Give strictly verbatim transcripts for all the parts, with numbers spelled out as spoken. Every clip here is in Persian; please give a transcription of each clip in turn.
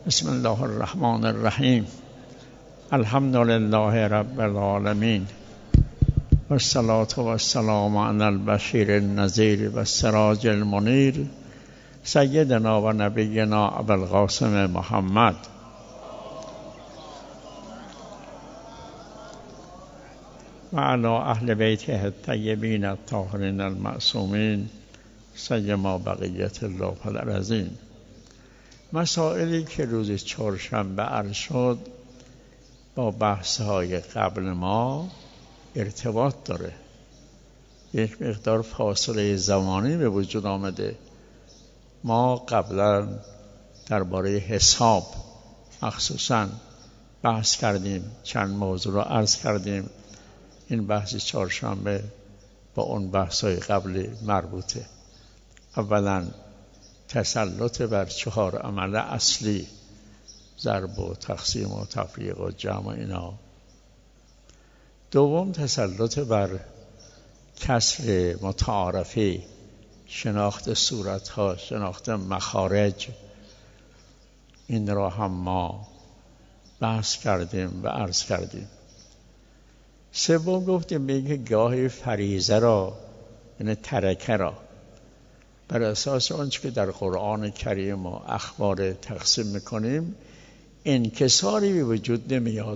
بسم الله الرحمن الرحیم. الحمد لله رب العالمین و الصلاة و السلام علی البشیر النذیر و السراج المنیر سیدنا و نبینا ابوالقاسم محمد و علی اهل بیته الطیبین الطاهرین المعصومین سیما بقیت الله العظیم. مسائلی که روز چهارشنبه عرض شد با بحث‌های قبل ما ارتباط داره. یک مقدار فاصله زمانی به وجود آمده. ما قبلا درباره حساب مخصوصاً بحث کردیم، چند موضوع رو عرض کردیم. این بحث چهارشنبه با اون بحث‌های قبلی مربوطه. اولاً تسلط بر چهار عمل اصلی، ضرب و تقسیم و تفریق و جمع اینا. دوم تسلط بر کسر متعارفی، شناخت صورتها، شناخت مخارج. این را هم ما بحث کردیم و عرض کردیم. سوم گفتیم میگه گاهی فریضه را، یعنی ترکه را، بر اساس آنچه که در قرآن کریم و اخبار تقسیم میکنیم انکساری به وجود نمیاد.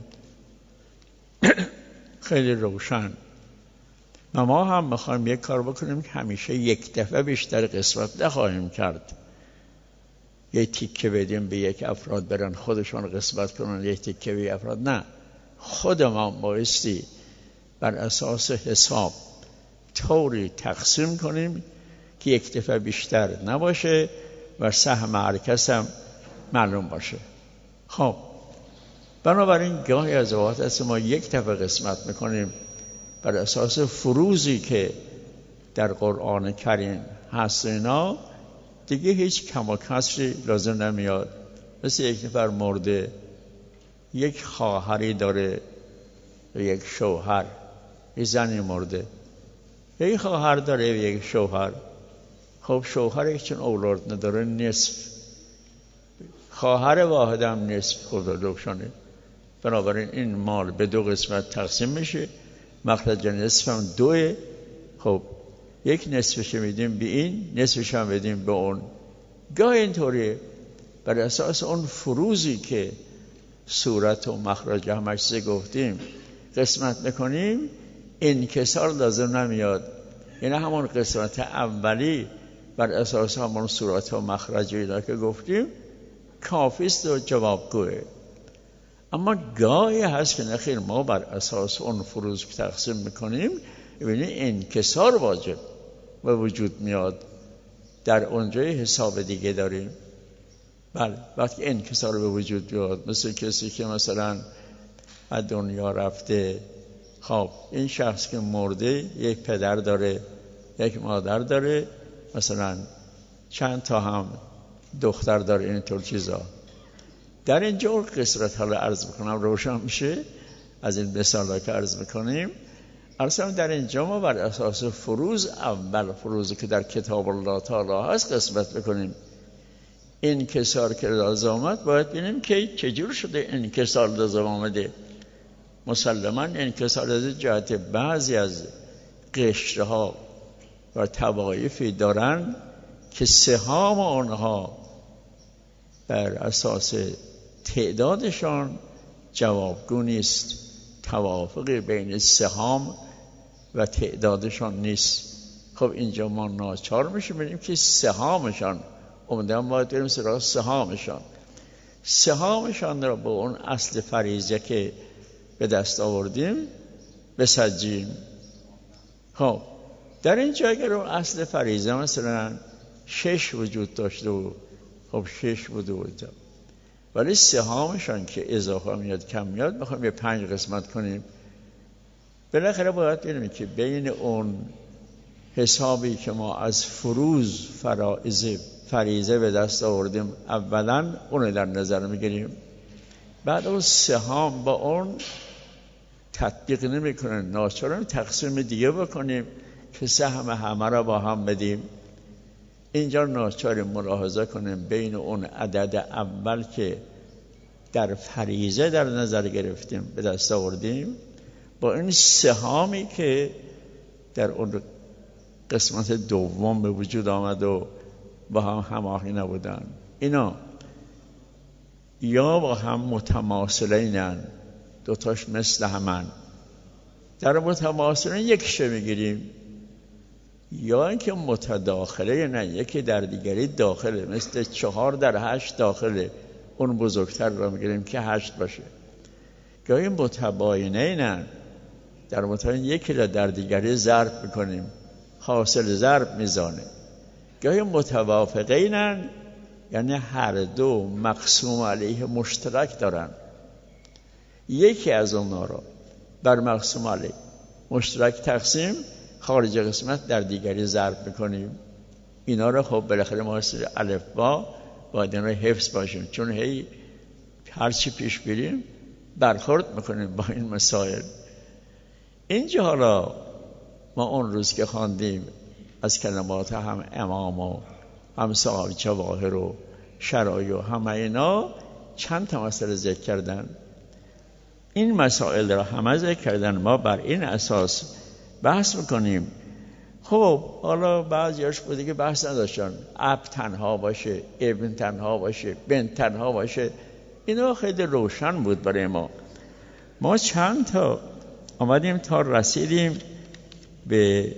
خیلی روشن. و ما هم میخوایم یک کار بکنیم که همیشه یک دفعه بیشتر قسمت نخواهیم کرد. یک تیکه بدیم به یک افراد برن خودشون قسمت کنن، یک تیکه به افراد نه. خود ما بایستی بر اساس حساب طوری تقسیم کنیم که یک دفعه بیشتر نباشه و سهم هر کس هم معلوم باشه. خب بنابراین گاهی از اوقات است ما یک دفعه قسمت میکنیم بر اساس فروضی که در قرآن کریم هست. اینا دیگه هیچ کم و کسری لازم نمیاد. مثل یک نفر مرده، یک خواهری داره و یک شوهر، یک زنی مرده، یک خواهر داره و یک شوهر. خب شوهر چون اولاد نداره نصف، خواهر واحد هم نصف خود روشانه. بنابراین این مال به دو قسمت تقسیم میشه، مخرج نصف هم دوه. خب یک نصفش میدیم به این، نصفش هم بدیم به اون. گاه اینطوریه بر اساس اون فروضی که صورت و مخرج همش سه گفتیم قسمت میکنیم، انکسار لازم نمیاد. یعنی همون قسمت اولی بر اساس همون صورت و مخرج اینا که گفتیم کافیست و جوابگوه. اما گاهی هست که نخیر ما بر اساس اون فروض که تقسیم میکنیم ببینید انکسار واجب به وجود میاد. در اونجای حساب دیگه داریم. بله وقتی انکسار به وجود میاد، مثل کسی که مثلا از دنیا رفته، خب این شخص که مرده یک پدر داره، یک مادر داره، مثلا چند تا هم دختر داره، اینطور چیزا. در اینجا اون قسمت حالا عرض میکنم روشن میشه از این مثالا که عرض میکنیم. اصلا در اینجا ما بر اساس فروض، اول فروضی که در کتاب الله تعالی هست قسمت میکنیم. انکسار که لازم آمد باید ببینیم که چجور شده انکسار لازم آمده. مسلماً انکسار از جهت بعضی از قشرها و توایفی دارن که سهام آنها بر اساس تعدادشان جوابگو نیست. توافقی بین سهام و تعدادشان نیست. خب اینجا ما ناچار میشیم ببینیم که سهامشان، عمدن باید بریم سراغ سهامشان. سهامشان را با اون اصل فریضه که به دست آوردیم بسنجیم. خب در اینجا اگر اون اصل فریضه مثلا شش وجود داشته و خب شش بوده وجود، ولی سهامشان که اضافه میاد کم میاد میخوایم یه پنج قسمت کنیم. بالاخره باید ببینیم که بین اون حسابی که ما از فروض فرائض فریضه به دست آوردیم اولا اون در نظر میگیریم، بعد اون سهام با اون تطبیق نمیکنه، ناچاریم تقسیم دیگه بکنیم که سهم همه را با هم بدیم. اینجا ناچاریم ملاحظه کنیم بین اون عدد اول که در فریضه در نظر گرفتیم به دست آوردیم با این سهامی که در اون قسمت دوم به وجود آمد و با هم هماهنگ نبودن، اینا یا با هم متماثلینن، دوتاش مثل همن، در متماثلین یکیشو میگیریم، یا اینکه متداخله، نه یکی در دیگری داخله، مثل چهار در هشت داخله، اون بزرگتر رو میگیریم که هشت باشه. گاهی متباینینن، در متباین یکی را در دیگری ضرب میکنیم، حاصل ضرب میزانه. گاهی متوافقینن، یعنی هر دو مقسوم علیه مشترک دارن، یکی از اونها را بر مقسوم علیه مشترک تقسیم، خارج قسمت در دیگری ضرب میکنیم. اینا رو خب بالاخره ما سر الف با باید اینا رو حفظ باشیم، چون هی هر چی پیش بریم برخورد میکنیم با این مسائل. اینجا حالا ما اون روز که خواندیم از کلمات هم امام و هم صاحب جواهر و شرایع و همه اینا چند تا مسئله ذکر کردن. این مسائل را همه ذکر کردن، ما بر این اساس بحث میکنیم. خب حالا بعضیاش بوده که بحث نداشتن، اب تنها باشه، ابن تنها باشه، بنت تنها باشه، اینا خیلی روشن بود برای ما. ما چند تا آمدیم تا رسیدیم به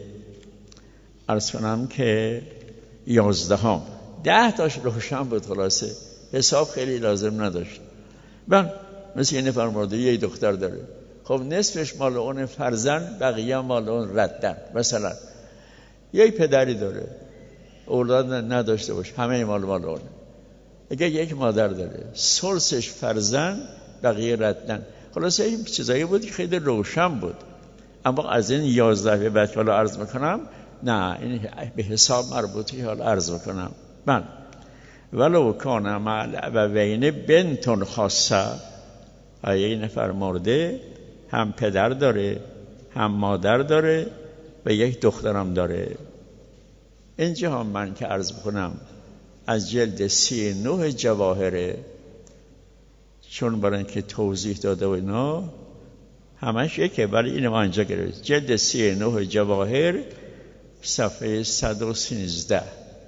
عرض کنم که یازدهم، ده تاش روشن بود، خلاصه حساب خیلی لازم نداشت. من مثل این فرمارده یه دختر داره، خب نصفش مال اون فرزند، بقیه مال اون ردن. مثلا یک پدری داره اولاد نداشته باشه، همه مال مال اونه. اگه یک مادر داره ثلثش فرزند، بقیه ردن. خلاصه این چیزایی بود که خیلی روشن بود. اما از این یازده به بعد حالا عرض میکنم، نه این به حساب مربوطی حالا عرض میکنم. من ولو کان مع الابوین بنت خاصه، یه نفر مرده هم پدر داره هم مادر داره و یک دخترم داره. اینجا هم من که عرض بکنم از جلد سی نه جواهره، چون برای اینکه توضیح داده و اینا همش یکه، ولی اینو ما اینجا گرفت. جلد سی نه جواهر صفحه صد و سیزده،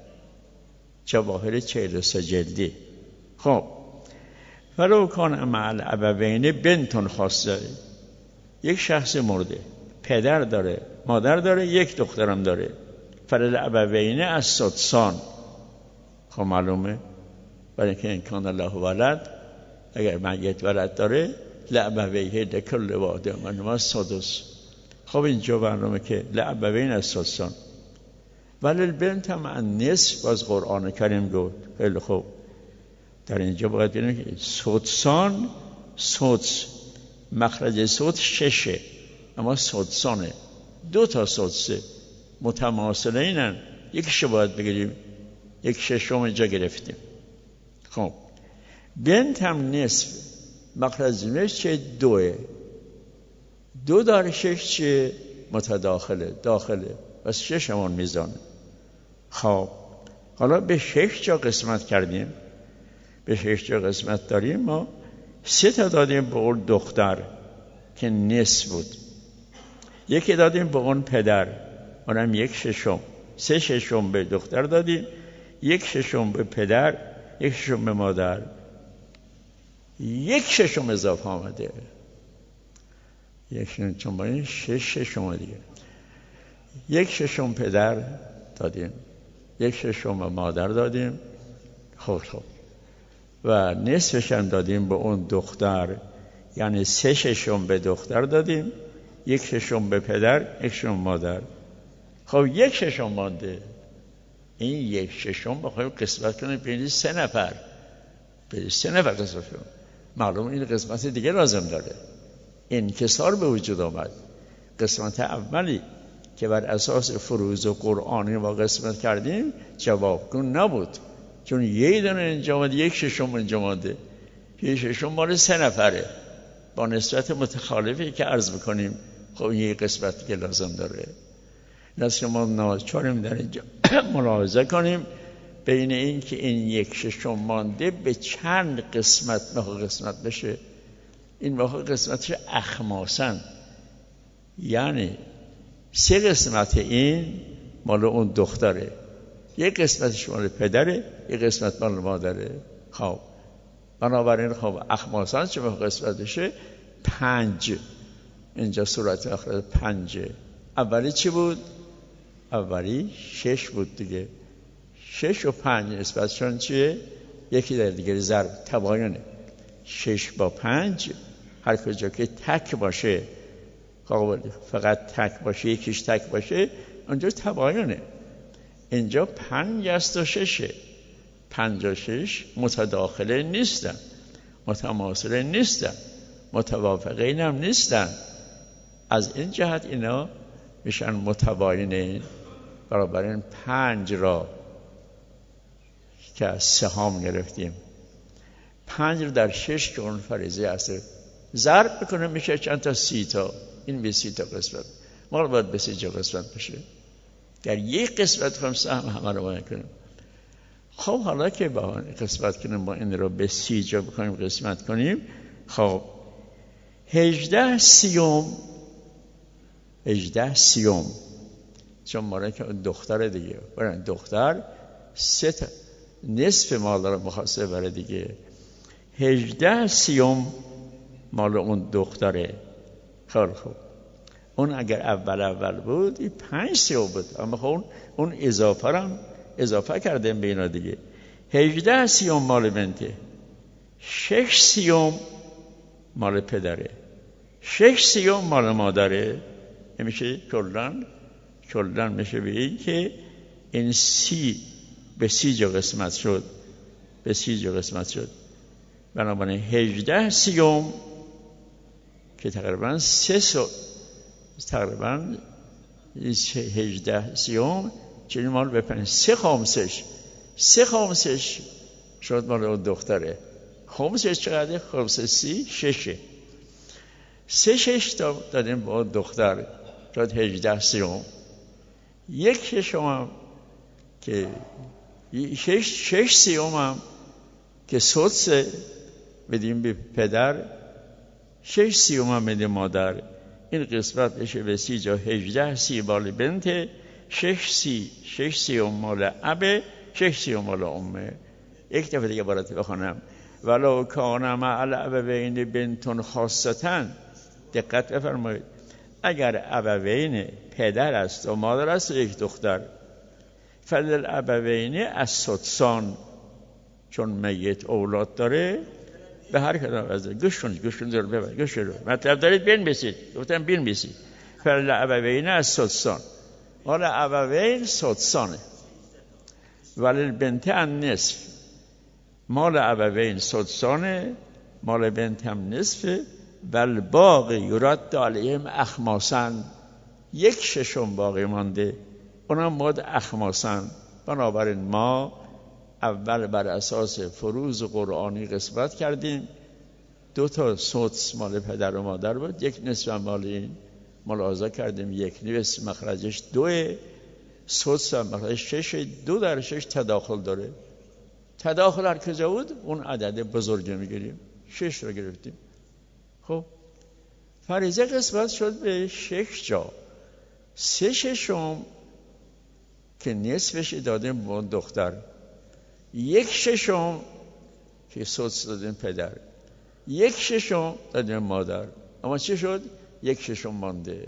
جواهر چهل و سه جلدی. خب ولو کان مع الابوین بنت خاصه، یک شخص مرده پدر داره مادر داره یک دخترم داره، فللابوین السدسان. خب معلومه برای اینکه این کان الله ولد، اگر میت ولد داره لابویه لکل واحد منهما السدس. خب اینجا برنامه که لابوین السدسان وللبنت مع النصف، باز قرآن کریم گفت. خیلی خوب، در اینجا باید ببینیم که سدسان، سدس مخرج سدس ششه، اما سدسانه، دو تا سدسه متماثله اینن، یکیشو باید بگیریم، یک ششم اینجا گرفتیم. خب بنت هم نصف مخرج نصف چه؟ دوه، دو داره شش چه؟ متداخله، داخله، بس شش همون میزانه. خب حالا به شش جا قسمت کردیم، به شش جا قسمت داریم. ما سه تا دادیم به اون دختر که نصف بود، یکی دادیم به اون پدر، اونم یک ششم، سه ششم به دختر دادیم، یک ششم به پدر، یک ششم به مادر، یک ششم اضافه آمده، یک ششم، چون با این شش ششم دیگه، یک ششم پدر دادیم، یک ششم به مادر دادیم. خب خب و نصفش هم دادیم به اون دختر، یعنی سه ششم به دختر دادیم، یک ششم به پدر، یک ششم مادر. خب یک ششم مانده، این یک ششم بخوایم قسمت کنیم بین سه نفر، بین سه نفر قسمت کنیم، معلوم این قسمت دیگه لازم داره. انکسار به وجود آمد. قسمت اولی که بر اساس فروض و قرآنی ما قسمت کردیم جوابگون نبود، چون یه دونه اینجا آمده، یک ششم اینجا آمده، یک ششم مال سه نفره با نسبت متخالفی که عرض بکنیم. خب این یه قسمت که لازم داره. این است که ما ناچاریم در اینجا ملاحظه کنیم بین این که این یک ششم مانده به چند قسمت موقع قسمت بشه. این موقع قسمتش اخماسن، یعنی سه قسمت این مال اون دختره، یک قسمتش مال پدره، یک قسمت مال مادره. خب بنابراین خب اخماسن چه موقع قسمتشه؟ پنج. اینجا صورت آخر پنجه. اولی چی بود؟ اولی شش بود دیگه. شش و پنج نسبتشون چیه؟ یکی در دیگه ضرب تباینه. شش با پنج هر کجا که تک باشه، فقط تک باشه، یکیش تک باشه، اونجا تباینه. اینجا پنج است و ششه. پنج و شش متداخله نیستن، متماثله نیستن، متوافقین هم نیستن. از این جهت اینا میشن متباینه. بنابراین پنج را که از سهام گرفتیم، پنج رو در شش که اون فریضه هست ضرب بکنه میشه چند تا؟ سی تا. این به سی تا قسمت ما رو باید به سی جا قسمت بشه. در یک قسمت خواهیم سهم همه رو باید کنیم. خب حالا که با قسمت کنیم ما این رو به سی جا بکنیم قسمت کنیم، خب هجده سیوم، هجده سیوم، چون ماره که دختر دیگه برن دختر سه تا نصف مال رو مخواسته بره دیگه. هجده سیوم مال اون دختره. خیلی خوب، اون اگر اول اول بود این پنج سیوم بود، اما خب اون اضافه هم اضافه کردیم به اینا دیگه. هجده سیوم مال بنته، شش سیوم مال پدره، شش سیوم مال مادره. میشه کلن کلن میشه به این که این سی به سی جا قسمت شد، به سی جا قسمت شد. بنابراین هجده سیوم که تقریبا سه سو تقریبا هجده سیوم چنین مال بپنید سه خامسش، سه خامسش شد مال اون دختره. خامسش چقدره؟ خامسش سی ششه. سه شش تا دادیم با دختر شد هجده سیوم. یک ششم هم که شش, شش سیوم هم که سدس بدیم به پدر، شش سیوم هم بدیم مادر. این قسمت بشه به سی جا. هجده سی مال بنته، شش سی شش سیوم مال ابه، شش سیوم مال امه. یک دفعه دیگه برات بخونم. ولو کان مع الابوین بنتون خاصتن، دقت بفرمایید، اگر ابوین پدر است و مادر است و یک دختر، فللابوین السدسان، چون میت اولاد داره به هر کدام از گوش کنید، گوش کنید، ببرید گوش رو مطلب دارید بنویسید. گفتم بنویسید. فللابوین السدسان، مال ابوین سدسانه. وللبنت النصف، مال ابوین سدسانه، مال بنت هم نصفه. والباقی یرد علیهم اخماسن، یک ششم باقی مانده، اونم ماد اخماسن. بنابراین ما اول بر اساس فروض قرآنی قسمت کردیم. دو تا سدس مال پدر و مادر بود، یک نصف مال این ملاحظه کردیم، یک نصف مخرجش دوه، سدس هم مخرجش شش، دو در شش تداخل داره. تداخل هر کجا بود اون عدد بزرگ میگیریم، شش رو گرفتیم. خب فریضه قسمت شد به شش جا. سه ششم که نصفش دادیم به دختر، یک ششم که سدس دادیم پدر، یک ششم دادیم مادر. اما چه شد؟ یک ششم مانده،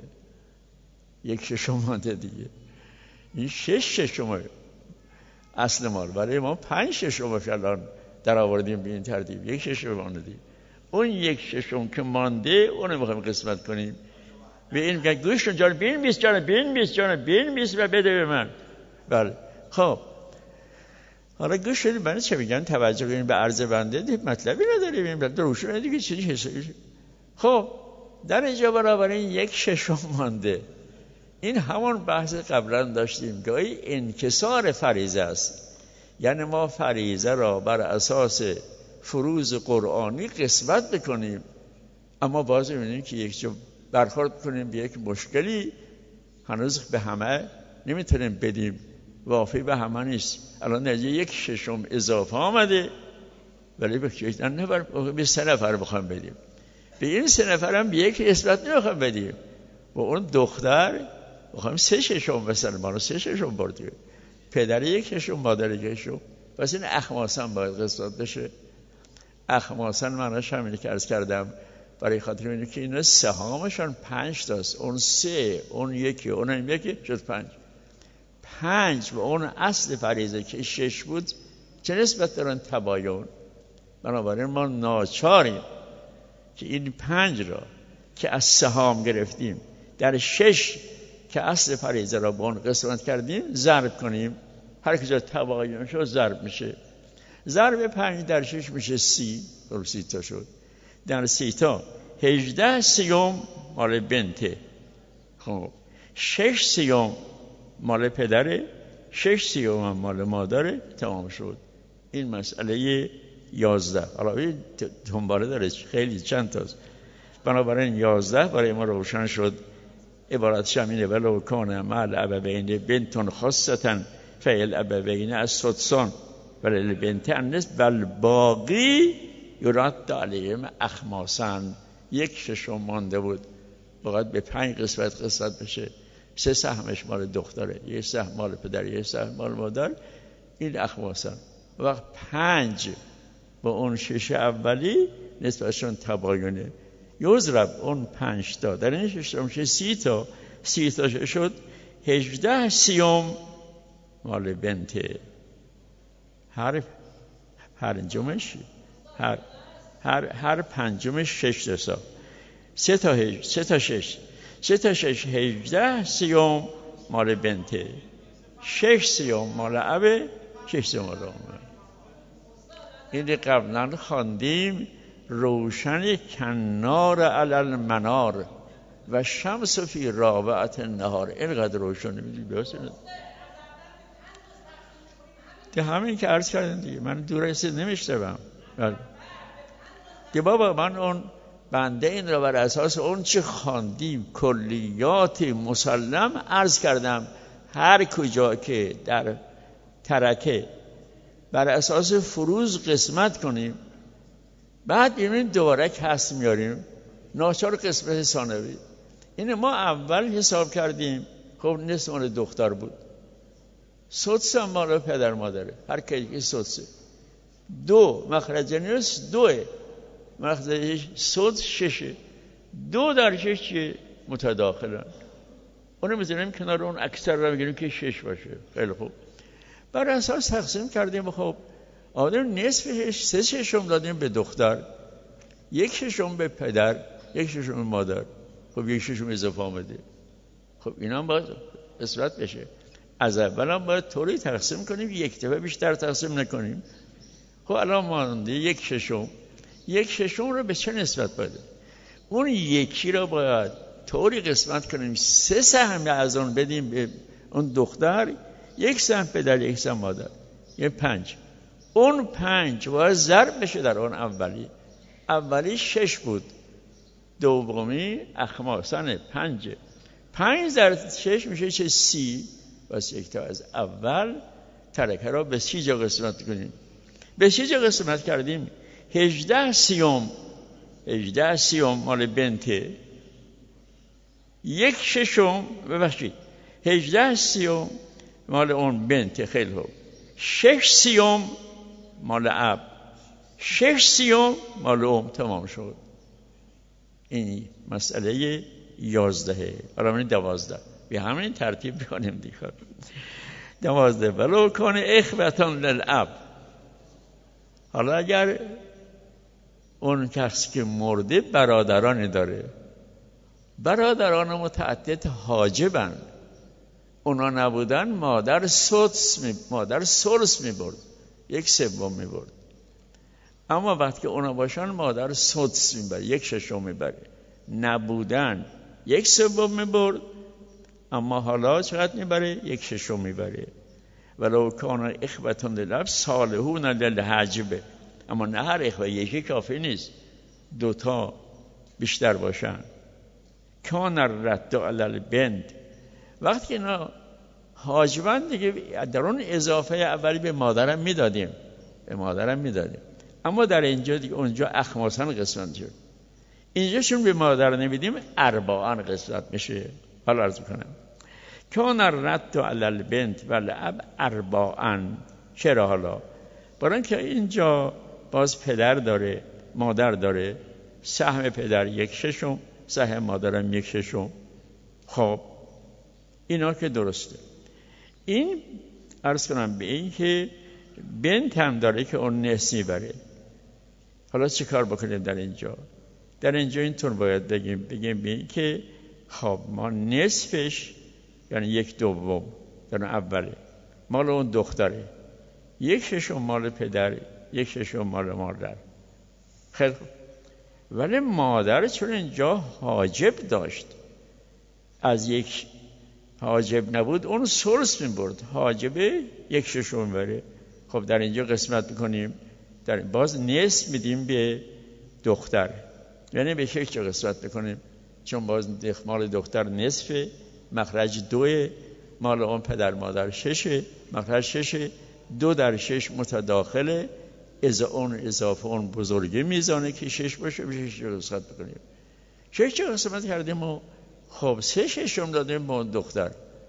یک ششم مانده دیگه. این شش ششم اصل مال، برای ما پنج ششم الان در آوردیم به این ترتیب، یک ششم مانده. اون یک ششم که مانده اونو میخوایم قسمت کنیم. به این میگن گوش کن جان، بنویس جان، بنویس جان، بنویس و بده به من. بله خب حالا گوش کنید من چه میگن، توجه کنید به عرض بنده، مطلبی نداره این بنده روشونه دیگه چیزی حسابی. خب در اینجا بنابراین یک ششم مانده. این همون بحث قبلا داشتیم که این انکسار فریضه است. یعنی ما فریضه را بر اساس فروض قرآنی قسمت بکنیم، اما باز می‌بینیم که یک جا برخورد کنیم به یک مشکلی، هنوز به همه نمیتونیم بدیم. وافی به همه نیست. الان در یک ششم اضافه آمده، ولی به یک نفر به سه نفر بخوام بدیم، به این سه نفر هم به یک نسبت نمیخوام بدیم، و اون دختر بخوام سه ششم مثلا ما رو سه ششم بردیم، پدر یک ششم مادر یک ششم. پس این اخماسن باید قسمت بشه. اخماسن معناش همینه که عرض کردم، برای خاطر اینه که اینا سهامشون پنج تاست، اون سه، اون یکی، اون هم یکی، شد پنج. پنج و اون اصل فریضه که شش بود چه نسبت دارن؟ تباین. بنابراین ما ناچاریم که این پنج را که از سهام گرفتیم در شش که اصل فریضه را با اون قسمت کردیم ضرب کنیم. هر کجا تباین شد ضرب میشه. ضرب پنج در شش میشه سی. در سی تا شد. در سی تا هجده سیوم مال بنته. خب شش سیوم مال پدره، شش سیوم مال مادره. تمام شد. این مسئله یازده. حالا این دنباله داره خیلی چند تاست. بنابراین یازده برای ما روشن شد. عبارتش همینه: ولو کان مع الابوین بنت خاصة فعل ابوین از سدسان ولی بنت النصف بل باقی یرد علیهم اخماسن. یک ششم مانده بود، باید به پنج قسمت قسمت بشه. سه سهمش مال دختره، یک سهم مال پدر، یک سهم مال مادر. این اخماسن. وقت پنج با اون شش اولی نسبتشون تباینه. یضرب اون پنج تا در این شش تا میشه سی تا. سی تا شد هجده سیوم مال بنته. هر پنجمش هر هر هر پنجمش شش تا. سه تا هج سه تا شش سه تا شش هجده سیوم مال بنته. شش سیوم مال ابه، شش سیوم مال امه. این قبلا خواندیم: روشن کنار علی المنار و شمس فی رابعه النهار. اینقدر روشن میدونی بیاسته که همین که عرض کردن دیگه. من دور رسید نمیشتم که بابا من اون بنده این را بر اساس اون چه خواندیم کلیات مسلم عرض کردم. هر کجا که در ترکه بر اساس فروض قسمت کنیم، بعد این دوباره کسر میاریم، ناچار قسمت ثانوی. این ما اول حساب کردیم. خب نصف مال دختر بود، سدس مال پدر مادره، هر کی سدسه. دو مخرج نیست، دوه مخرج سدس ششه. دو در شش چیه؟ متداخلن. اونو میذاریم کنار اون اکثر رو میگیریم که شش باشه. خیلی خوب. بر اساس تقسیم کردیم. خب آدم نصفش سه ششم دادیم به دختر، یک ششم به پدر، یک ششم به مادر. خب یک ششم اضافه آمده. خب اینا هم باید قسمت بشه. از اول هم باید طوری تقسیم کنیم یک دفعه بیشتر تقسیم نکنیم. خب الان مانده یک ششم. یک ششم رو به چه نسبت بده؟ اون یکی رو باید طوری قسمت کنیم سه سهم از اون بدیم به اون دختر، یک سهم پدر، یک سهم مادر، یه پنج. اون پنج باید ضرب بشه در اون اولی. اولی شش بود، دومی اخماسن پنج. پنج در شش میشه چه؟ سی. بس یک تا از اول ترکه را به سی جا قسمت کنیم. به سی جا قسمت کردیم. هجده سیوم هجده سیوم مال بنته. یک ششم ببخشید هجده سیوم مال اون بنته. خیلی خوب. شش سیوم مال اب، شش سیوم مال ام. تمام شد. این مسئله یازدهه. حالا من دوازده به همین ترتیب بکنیم دیگه. دوازده ولو کان اخوتان للاب. حالا اگر اون کسی که مرده برادرانی داره، برادران متعدد حاجبن، اونا نبودن مادر سدس می مادر ثلث میبرد، یک سوم میبرد. اما وقتی اونا باشن مادر سدس میبره، یک ششم میبره. نبودن یک سوم میبرد، اما حالا چقدر میبره؟ یک ششم میبره. ولو کان اخوتون للاب صالحون للحجب. اما نه هر اخوه یکی کافی نیست، دوتا بیشتر باشن. کان الرد علی البنت. وقتی اینا حاجبان دیگه در اون اضافه اولی به مادرم میدادیم، به مادرم میدادیم، اما در اینجا دیگه اونجا اخماسان قسمت شد، اینجا چون به مادر نمیدیم ارباعان قسمت میشه. حالا عرض کنم کان الرد علی البنت و الاب ارباعن. چرا؟ حالا برای اینکه اینجا باز پدر داره، مادر داره، سهم پدر یک ششم، سهم مادرم یک ششم. خب اینا که درسته. این عرض کنم به این که بنت هم داره که اون نصف میبره. حالا چه کار بکنیم در اینجا؟ در اینجا اینطور باید بگیم بگیم به این که خب ما نصفش یعنی یک دوم در اوله مال اون دختره، یک ششم مال پدر، یک ششم مال مادر. خیلی خوب. ولی مادر چون اینجا حاجب داشت، از یک حاجب نبود اون ثلث می‌برد، حاجبه یک ششم بره. خب در اینجا قسمت می‌کنیم، در باز نصف میدیم به دختر، یعنی به شش جا قسمت می‌کنیم، چون باز مال دختر نصفه، مخرج دوه، مال اون پدر مادر ششه، مخرج ششه، دو در شش متداخله، از اون اضافه اون بزرگی میزانه که شش باشه به شش جا قسمت بکنیم. شش جا قسمت کردیم و خب سه ششم دادیم به اون دختر،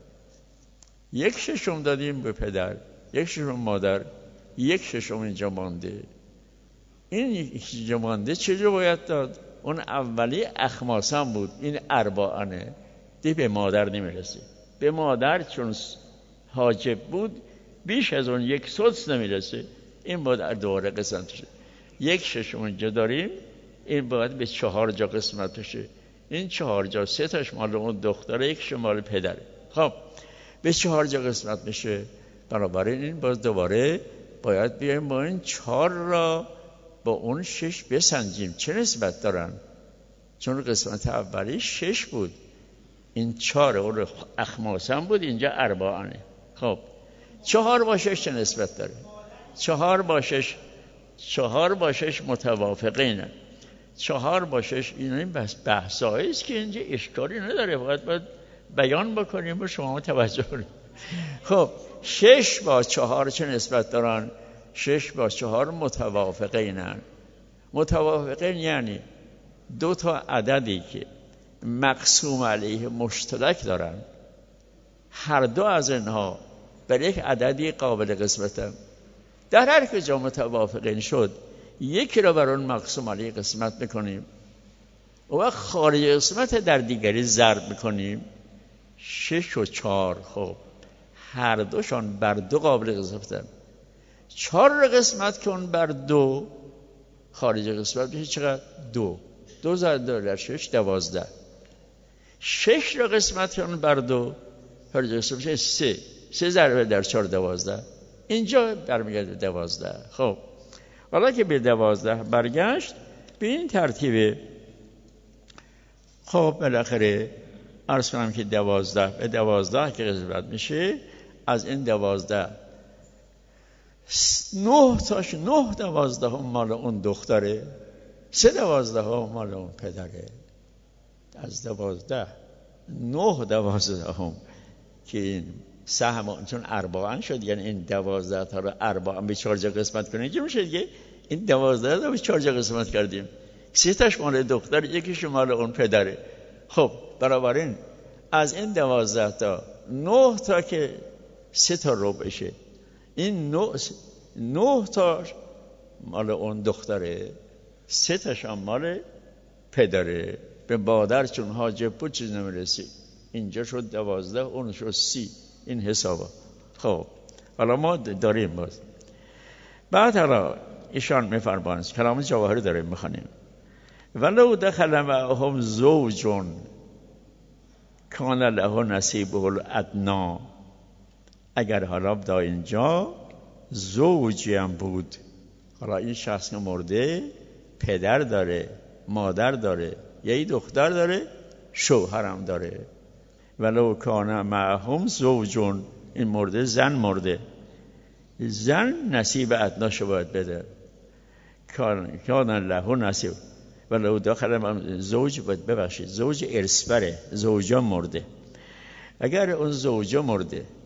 یک ششم دادیم به پدر، یک ششم مادر، یک ششم اینجا مانده. این اینجا مانده چجور باید داد؟ اون اولی اخماسان بود، این ارباعانه دی به مادر نمیرسه. به مادر چون حاجب بود بیش از اون یک سدس نمیرسه، این باید دوباره قسمت شه. یک ششم اینجا داریم، این باید به چهار جا قسمت شه. این چهار جا سه تاش مال اون دختره، یک مال پدره. خب به چهار جا قسمت میشه، بنابراین این باز دوباره باید بیایم با این چهار را با اون شش بسنجیم چه نسبت دارن، چون قسمت اولی شش بود، این چهار اون اخماسن بود، اینجا ارباعانه. خب چهار با شش چه نسبت داره؟ چهار با شش چهار با شش متوافقینه. چهار با شش این بس بحثایی است که اینجا اشکالی نداره، باید باید بیان بکنیم و شما توجه کنید. خب شش با چهار چه نسبت دارن؟ شش با چهار متوافقینن. متوافقین یعنی دو تا عددی که مقسوم علیه مشترک دارن، هر دو از اینها بر یک عددی قابل قسمتن. در هر کجا متوافقین شد یکی را بر اون مقسوم علیه قسمت میکنیم و وقت خارج قسمت در دیگری ضرب میکنیم. شش و چهار خب هر دوشان بر دو قابل قسمتن. چهار را قسمت کن بر دو، خارج قسمت میشه چقدر؟ دو. دو ضرب دو در شش دوازده. شش را قسمت کن بر دو، خارج قسمت میشه سه. سه ضرب در چهار دوازده. اینجا برمیگرده دوازده. خب حالا که به دوازده برگشت به این ترتیبه. خب بالاخره عرض کنم که دوازده به دوازده که قسمت میشه، از این دوازده نه تاش نه دوازده هم مال اون دختره، سه دوازده هم مال اون پدره. از دوازده نه دوازده هم که این سهم چون ارباعن شد، یعنی این دوازده تا رو ارباعن به چهار جا قسمت کنیم چه میشه دیگه؟ این دوازده تا به چهار جا قسمت کردیم، سه تاش مال دختر، یکیش مال اون پدره. خب بنابراین از این دوازده تا نه تا که سه تا رو بشه، این نه, نه تا مال اون دختره، سه تاش مال پدره. به مادر چون حاجب بود چیز نمیرسی، اینجا شد دوازده، اون شد سی. این حسابا. خب حالا ما داریم باز بعد حالا ایشان میفرمایند کلام جواهری داریم میخوانیم ولو دخل معهم زوجون کان له نصیبه الادنا. اگر حالا دا اینجا زوجی هم بود، حالا این شخص که مرده پدر داره، مادر داره، یه دختر داره، شوهر هم داره. ولو کان معهم زوجون، این مرده زن مرده، زن نصیب ادناشو باید بده. کان له نصیب ولو داخل زوج باید ببخشید زوج ارث بره، زوجا مرده. اگر اون زوجا مرده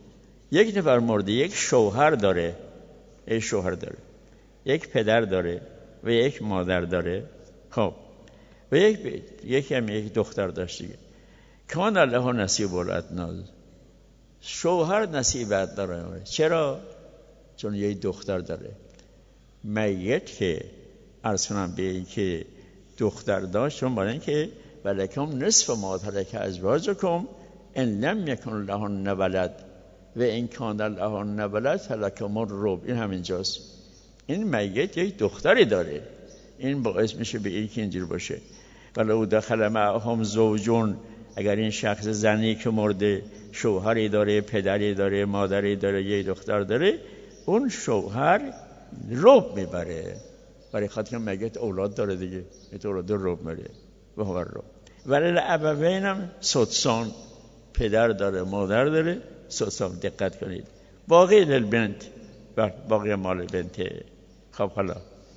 یک نفر مرده یک شوهر داره، یک شوهر داره، یک پدر داره و یک مادر داره. خب و یک یکی هم یک دختر داشت دیگه. کان الله نصیب الادنا، شوهر نصیبت داره. چرا؟ چون یک دختر داره. میت که عرض کنم به این که دختر داشت، چون برای این که ولکم نصف ما ترک ازواجکم ان لم یکن لهن ولد و ان کان لهن ولد فلکم الربع. این همینجاست. این میت یک دختری داره، این باعث میشه به این که اینجور باشه. ولو دخل معهم زوجون، اگر این شخص زنی که مرده شوهری داره، پدری داره، مادری داره، یک دختر داره، اون شوهر ربع میبره. برای خاطر میت اولاد داره دیگه، این اولاد ربع میبره و هو ربع. ولی الابوین هم سدسان، پدر داره، مادر داره، سدسان. دقت کنید. باقی للبنت، باقی مال بنته. خب حالا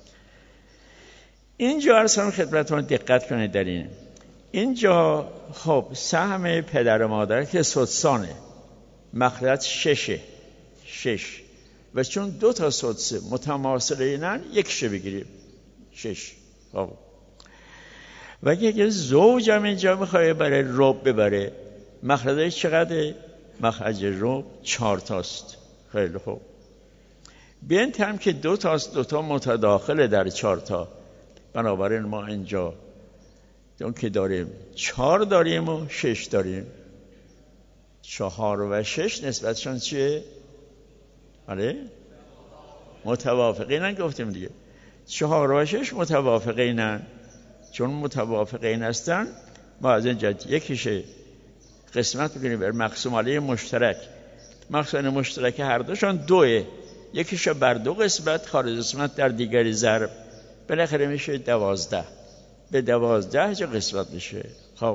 اینجا ارسان خدمتتون دقت کنید در این اینجا. خب سهم پدر و مادر که سدسانه، مخرج ششه، شش، و چون دو تا سدس متماثل اینن یکشه بگیریم، شش. خب و اگه زوج هم اینجا میخواه برای ربع ببره، مخرجش چقدره؟ مخرج ربع چهار تاست. خیلی خوب. بنت هم که دو تاست، دو تا متداخله در چهار تا. بنابراین ما اینجا اون که داریم چهار داریم و شش داریم. چهار و شش نسبتشان چیه؟ آره؟ متوافقینن گفتیم دیگه. چهار و شش متوافقینن. چون متوافقین هستن ما از اینجا یکیشه قسمت بکنیم بر مقسوم علیه مشترک. مقسوم مشترک هر دوشان دوه، یکیشه بر دو قسمت، خارج قسمت در دیگری ضرب، بالاخره میشه دوازده. به دوازده جا قسمت میشه. خب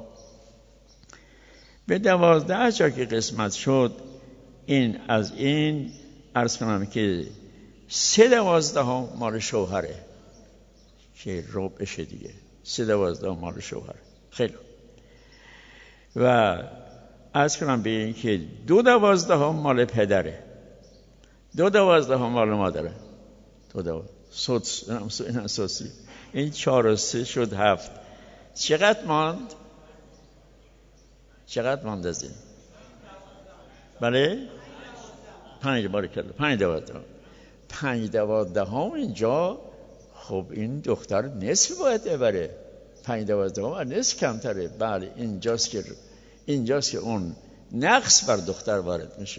به دوازده جا که قسمت شد، این از این عرض کنم که سه دوازده ها مال شوهره که ربعشه دیگه. سه دوازده ها مال شوهره. خیلی. و عرض کنم به این که دو دوازده ها مال پدره، دو دوازده ها مال مادره. دو دوازده سدس، این اساسی. این چهار و سه شد هفت. چقدر ماند؟ چقدر ماند از این؟ بله؟ پنج باری کرده. پنج دوازده ها. پنج دوازده ها اینجا. خب این دختر نصف باید ببره. پنج دوازده ها نصف کمتره. بله اینجاست که اینجاست که اون نقص بر دختر وارد میشه.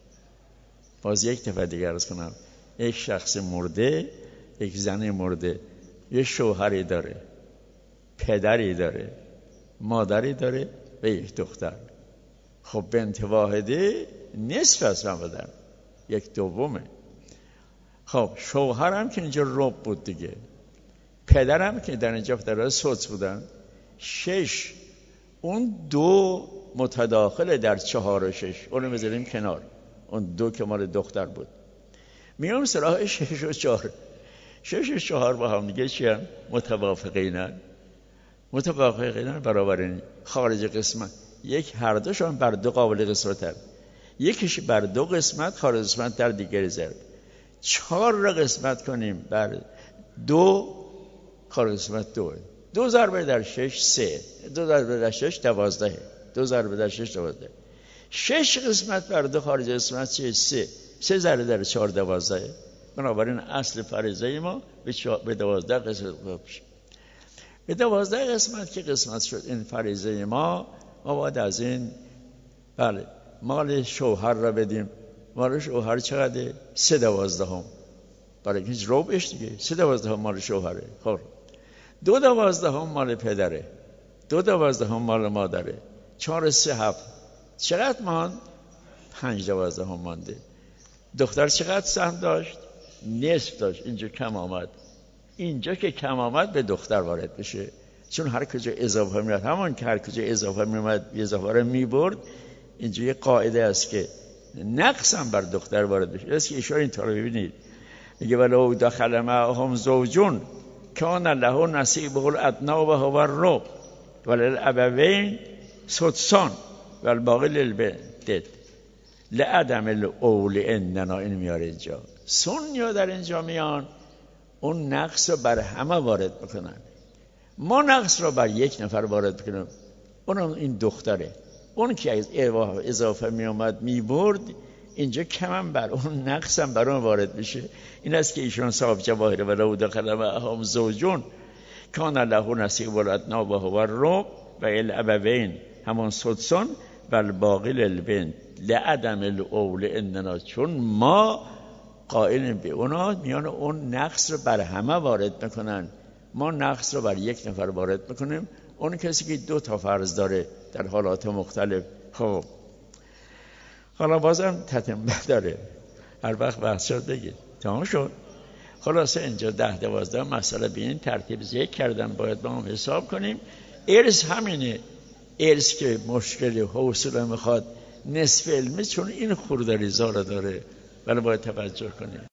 باز یک دفعه دیگه عرض کنم، یک شخص مرده، یک زن مرده، یک شوهری داره، پدری داره، مادری داره و یک دختر. خب بنت واحده نصف از من بدن، یک دومه. خب شوهرم که اینجا ربع بود دیگه، پدرم که در اینجا در سدس بودن شش. اون دو متداخل در چهار و شش، اونو بذاریم کنار. اون دو که مال دختر بود. میام سراغ شش و چهار. شش و چهار با هم دیگه چی هم؟ متوافقینن. متوافقینن برابر خارج قسمت. یک هر دوشان بر دو قابل قسمت هست. یکیش بر دو قسمت، خارج قسمت در دیگری ضرب. چهار را قسمت کنیم بر دو، خارج قسمت دوه. دو ضربه در شش سه، دو ضربه در شش دوازده، دو ضربه در شش دوازده. شش قسمت بر دو خارج قسمت چه؟ سه. سه ضربه در چهار دوازده. بنابراین اصل فریضه ما به دوازده قسمت بشه. به دوازده قسمت که قسمت شد این فریضه ما، ما باید از این بله مال شوهر را بدیم. مال شوهر چقدره؟ سه دوازده هم. برای هیچ ربعش دیگه. سه دوازده هم مال شوهره. خب دو دوازده هم مال پدره، دو دوازده هم مال مادره. چهار سه هفت. چقدر ماند؟ پنج دوازده هم مانده. دختر چقدر سهم داشت؟ نصف داشت. اینجا کم آمد. اینجا که کم آمد به دختر وارد بشه، چون هر کجا اضافه میاد، همون که هر کجا اضافه میاد اضافه رو میبرد. اینجا یه قاعده است که نقص هم بر دختر وارد بشه. است که اشاره این تا رو ببینید. میگه ولو دخل معهم زوجون کان له نصیبه الادنی و هو الربع وللابوین سدسان والباقی للبنت. لعدم الاول عندنا این میاره اینجا. سنیا در اینجا میان اون نقص رو بر همه وارد میکنن. ما نقص رو بر یک نفر وارد میکنیم، اونم این دختره. اون که از اضافه میامد میبرد، اینجا کمم بر اون نقصم بر اون وارد میشه. این است که ایشون صاحب جواهر و لو دخل و اهم زوجون کان له نصیب ولدنا و هو الربع و الابوین همون سدسون و الباقی للبنت لعدم الاول عندنا، چون ما قائلیم به اونا میان اون نقص رو بر همه وارد میکنن، ما نقص رو بر یک نفر وارد میکنیم، اون کسی که دو تا فرض داره در حالات مختلف. خب حالا بازم تتمه داره، هر وقت بحث شد بگید. تمام شد. خلاصه اینجا ده دوازده مسئله به این ترتیب ذکر کردم، باید با هم حساب کنیم. ارث همینه، ارث که مشکل حوصله میخواد نصف علمی، چون این خورده ریزا رو داره، ولی باید توجه کنیم.